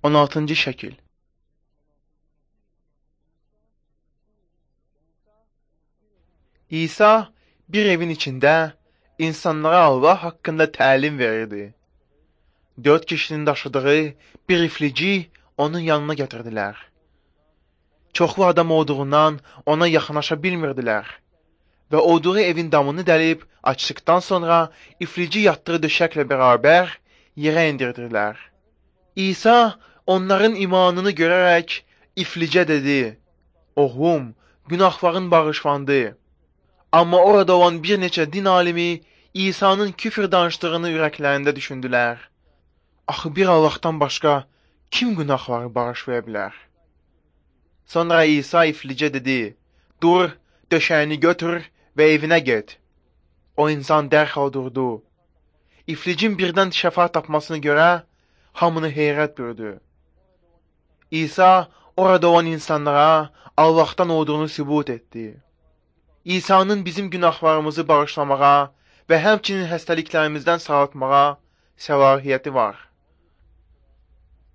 16-cı şəkil. İsa bir evin içində insanlara Allah haqqında təlim verirdi. 4 kişinin daşıdığı bir iflici onun yanına gətirdilər. Çoxlu adam olduğundan ona yaxınlaşa bilmirdilər və olduğu evin damını dəlib açdıqdan sonra iflici yatdığı döşəklə bərabər yerə endirdilər. İsa onların imanını görərək iflicə dedi: "Oğlum, günahların bağışlandı." Amma orada olan bir neçə din alimi İsa'nın küfr danışdığını ürəklərində düşündülər. Axı bir Allahdan başqa kim günahları bağışlaya bilər? Sonra İsa iflicə dedi: "Dur, döşəyini götür və evinə get." O insan dərhal durdu. İflicin birdən şəfa tapmasını görə hamını heyrət bürüdü. İsa orada olan insanlara Allah'tan olduğunu sübut etdi. İsa'nın bizim günahlarımızı bağışlamağa və həmçinin xəstəliklərimizdən sağaltmağa səlahiyyəti var.